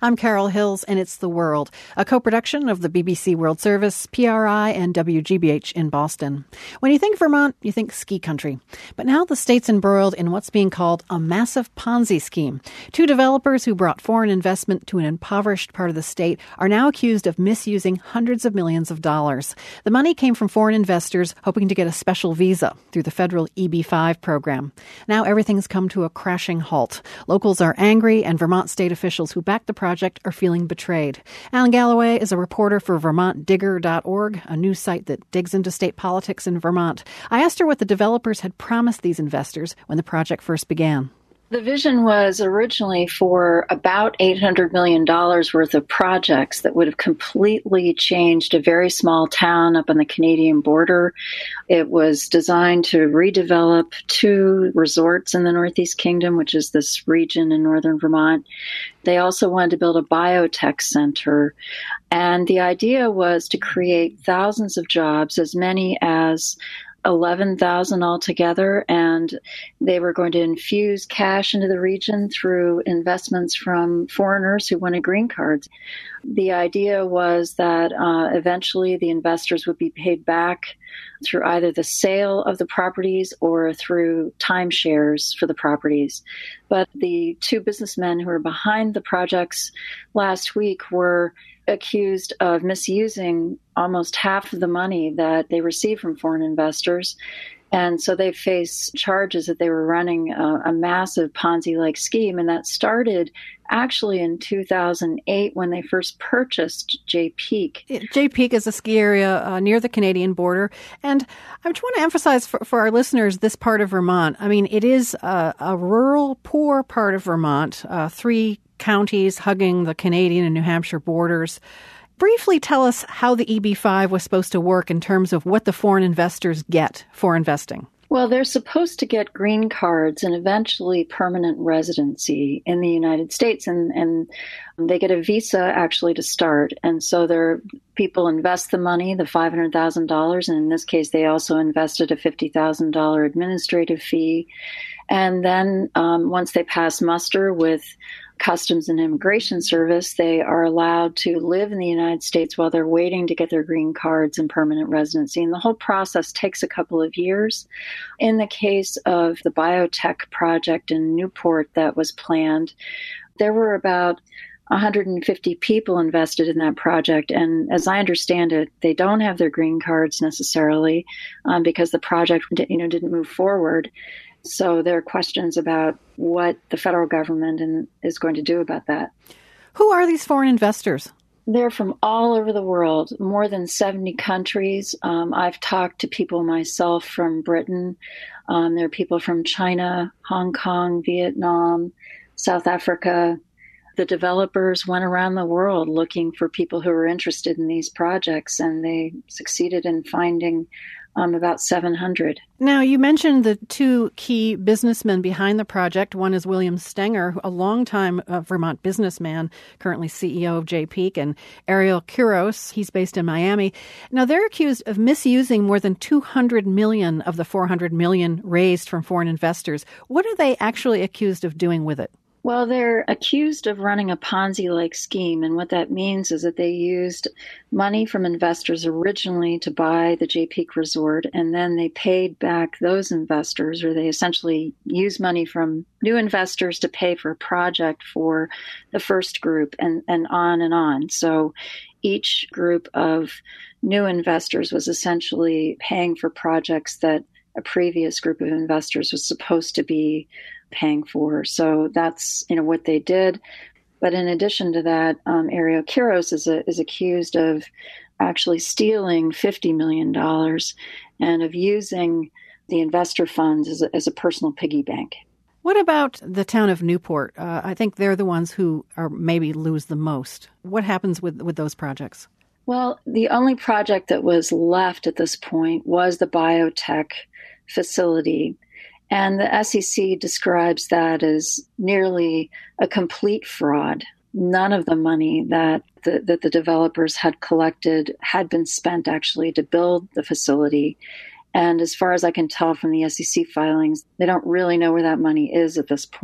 I'm Carol Hills, and it's The World, a co-production of the BBC World Service, PRI, and WGBH in Boston. When you think Vermont, you think ski country. But now the state's embroiled in what's being called a massive Ponzi scheme. Two developers who brought foreign investment to an impoverished part of the state are now accused of misusing hundreds of millions of dollars. The money came from foreign investors hoping to get a special visa through the federal EB-5 program. Now everything's come to a crashing halt. Locals are angry, and Vermont state officials who backed the project are feeling betrayed. Alan Galloway is a reporter for VermontDigger.org, a news site that digs into state politics in Vermont. I asked her what the developers had promised these investors when the project first began. The vision was originally for about $800 million worth of projects that would have completely changed a very small town up on the Canadian border. It was designed to redevelop 2 resorts in the Northeast Kingdom, which is this region in northern Vermont. They also wanted to build a biotech center. And the idea was to create thousands of jobs, as many as 11,000 altogether, and they were going to infuse cash into the region through investments from foreigners who wanted green cards. The idea was that eventually the investors would be paid back through either the sale of the properties or through timeshares for the properties. But the 2 businessmen who were behind the projects last week were accused of misusing almost half of the money that they received from foreign investors. And so they face charges that they were running a massive Ponzi-like scheme. And that started actually in 2008 when they first purchased Jay Peak. Jay Peak is a ski area near the Canadian border. And I just want to emphasize for our listeners this part of Vermont. I mean, it is a rural, poor part of Vermont, 3 counties hugging the Canadian and New Hampshire borders. Briefly tell us how the EB-5 was supposed to work in terms of what the foreign investors get for investing. Well, they're supposed to get green cards and eventually permanent residency in the United States, and they get a visa actually to start. And so people invest the money, the $500,000, and in this case, they also invested a $50,000 administrative fee. And then once they pass muster with Customs and Immigration Service, they are allowed to live in the United States while they're waiting to get their green cards and permanent residency. And the whole process takes a couple of years. In the case of the biotech project in Newport that was planned, there were about 150 people invested in that project. And as I understand it, they don't have their green cards necessarily because the project didn't move forward. So there are questions about what the federal government is going to do about that. Who are these foreign investors? They're from all over the world, more than 70 countries. I've talked to people myself from Britain. There are people from China, Hong Kong, Vietnam, South Africa. The developers went around the world looking for people who were interested in these projects, and they succeeded in finding about 700. Now, you mentioned the 2 key businessmen behind the project. One is William Stenger, a longtime Vermont businessman, currently CEO of Jay Peak, and Ariel Quiros. He's based in Miami. Now, they're accused of misusing more than $200 million of the $400 million raised from foreign investors. What are they actually accused of doing with it? Well, they're accused of running a Ponzi-like scheme, and what that means is that they used money from investors originally to buy the Jay Peak Resort, and then they paid back those investors, or they essentially used money from new investors to pay for a project for the first group, and on and on. So each group of new investors was essentially paying for projects that a previous group of investors was supposed to be paying for. So that's what they did. But in addition to that, Ariel Quiros is accused of actually stealing $50 million and of using the investor funds as a personal piggy bank. What about the town of Newport? I think they're the ones who are maybe lose the most. What happens with those projects? Well, the only project that was left at this point was the biotech facility. And the SEC describes that as nearly a complete fraud. None of the money that the developers had collected had been spent actually to build the facility. And as far as I can tell from the SEC filings, they don't really know where that money is at this point.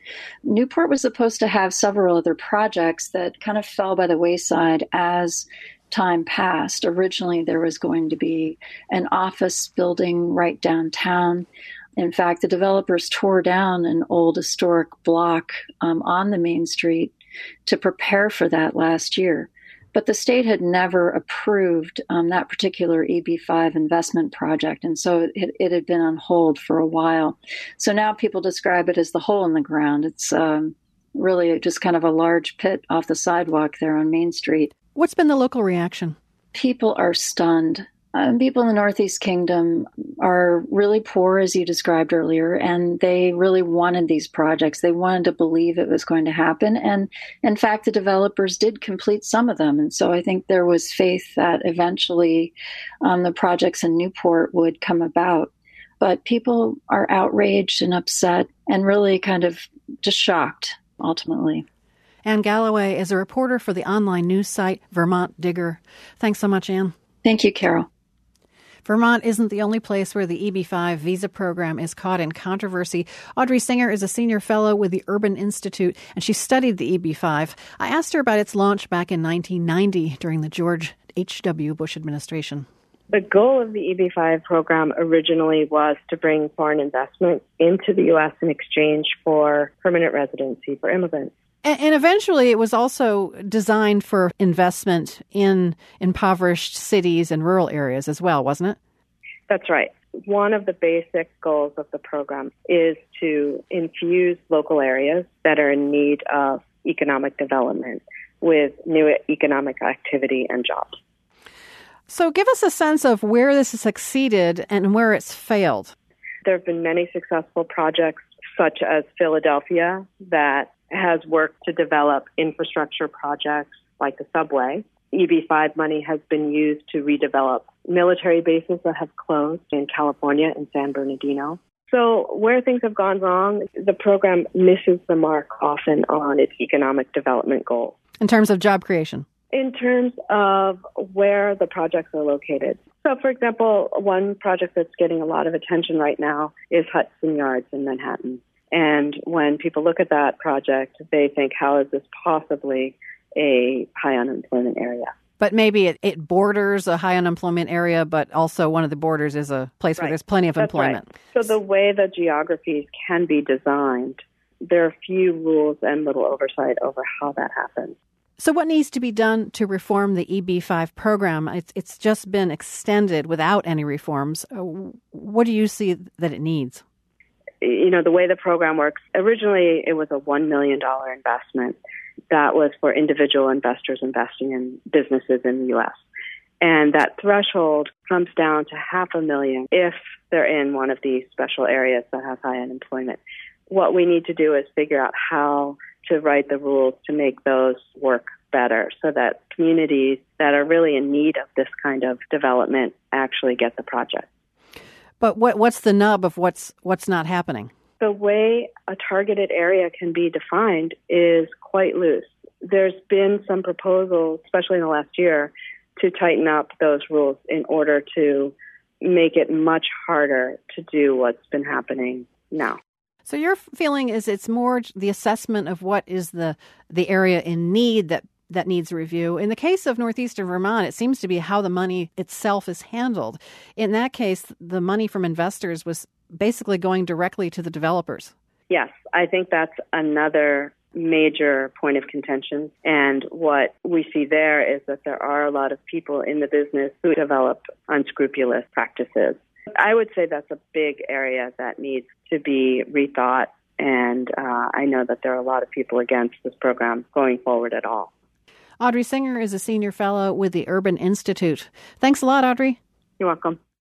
Newport was supposed to have several other projects that kind of fell by the wayside as time passed. Originally, there was going to be an office building right downtown. In fact, the developers tore down an old historic block on the main street to prepare for that last year. But the state had never approved that particular EB5 investment project, and so it had been on hold for a while. So now people describe it as the hole in the ground. It's really just kind of a large pit off the sidewalk there on Main Street. What's been the local reaction? People are stunned. People in the Northeast Kingdom are really poor, as you described earlier, and they really wanted these projects. They wanted to believe it was going to happen. And in fact, the developers did complete some of them. And so I think there was faith that eventually the projects in Newport would come about. But people are outraged and upset and really kind of just shocked, ultimately. Anne Galloway is a reporter for the online news site Vermont Digger. Thanks so much, Anne. Thank you, Carol. Vermont isn't the only place where the EB5 visa program is caught in controversy. Audrey Singer is a senior fellow with the Urban Institute, and she studied the EB5. I asked her about its launch back in 1990 during the George H.W. Bush administration. The goal of the EB5 program originally was to bring foreign investment into the U.S. in exchange for permanent residency for immigrants. And eventually it was also designed for investment in impoverished cities and rural areas as well, wasn't it? That's right. One of the basic goals of the program is to infuse local areas that are in need of economic development with new economic activity and jobs. So give us a sense of where this has succeeded and where it's failed. There have been many successful projects, such as Philadelphia, that has worked to develop infrastructure projects like the subway. EB5 money has been used to redevelop military bases that have closed in California and San Bernardino. So where things have gone wrong, the program misses the mark often on its economic development goals. In terms of job creation? In terms of where the projects are located. So, for example, one project that's getting a lot of attention right now is Hudson Yards in Manhattan. And when people look at that project, they think, how is this possibly a high unemployment area? But maybe it borders a high unemployment area, but also one of the borders is a place where there's plenty of employment. Right. So the way the geographies can be designed, there are few rules and little oversight over how that happens. So what needs to be done to reform the EB5 program? It's just been extended without any reforms. What do you see that it needs? You know, the way the program works, originally it was a $1 million investment that was for individual investors investing in businesses in the U.S. And that threshold comes down to $500,000 if they're in one of these special areas that have high unemployment. What we need to do is figure out how to write the rules to make those work better so that communities that are really in need of this kind of development actually get the project. But what's the nub of what's not happening? The way a targeted area can be defined is quite loose. There's been some proposals, especially in the last year, to tighten up those rules in order to make it much harder to do what's been happening now. So your feeling is it's more the assessment of what is the area in need that needs review. In the case of northeastern Vermont, it seems to be how the money itself is handled. In that case, the money from investors was basically going directly to the developers. Yes, I think that's another major point of contention. And what we see there is that there are a lot of people in the business who develop unscrupulous practices. I would say that's a big area that needs to be rethought. And I know that there are a lot of people against this program going forward at all. Audrey Singer is a senior fellow with the Urban Institute. Thanks a lot, Audrey. You're welcome.